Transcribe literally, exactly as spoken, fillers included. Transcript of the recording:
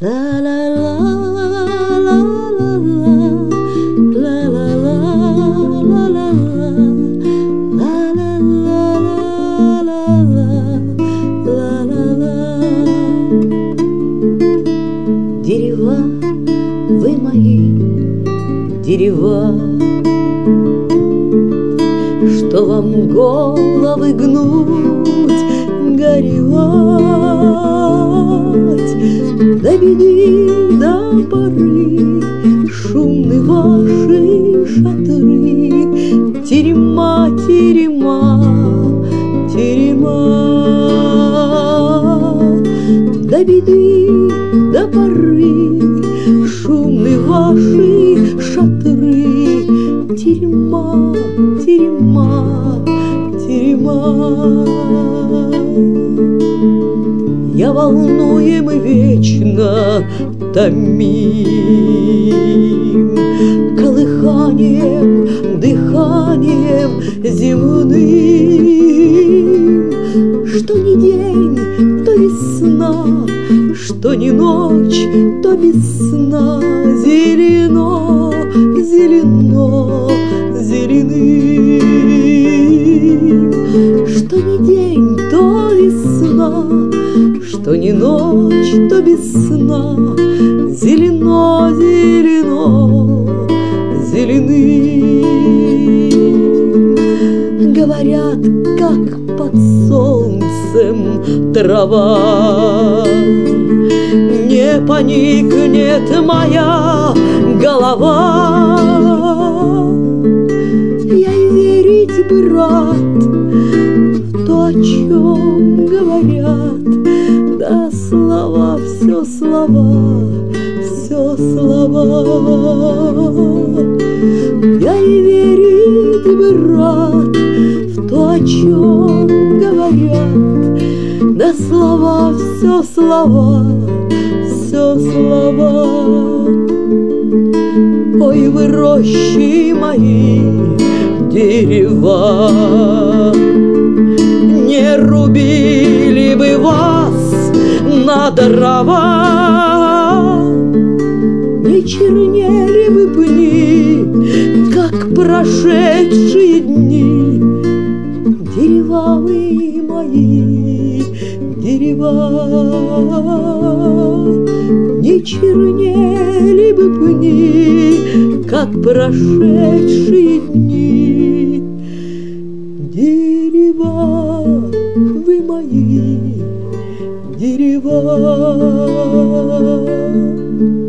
Дерева, вы мои дерева, что вам головы гнуть, горевать, до беды, до поры шумны ваши шатры. Терема, терема, терема, до беды, до поры шумны ваши шатры. Терема, терема, терема. Я волнуем и вечно томим колыханием, дыханием земным. Что ни день, то весна, что ни ночь, то без сна. Зелено, зелено, зеленым. Что ни день, то весна, что ни ночь, то без сна. Зелено, зелено, зеленым. Говорят, как под солнцем трава, не поникнет моя голова. Я и верить бы рад в то, о чем говорят, да слова, все слова, все слова. Я и верить бы рад в то, о чем говорят, да слова, все слова, все слова. Ой, вы рощи мои, дерева, не рубили бы вас на дрова, не чернели бы пни, как прошедшие дни. Дерева вы мои, дерева, не чернели бы пни, как прошедшие дни. Дерева вы мои, дерева.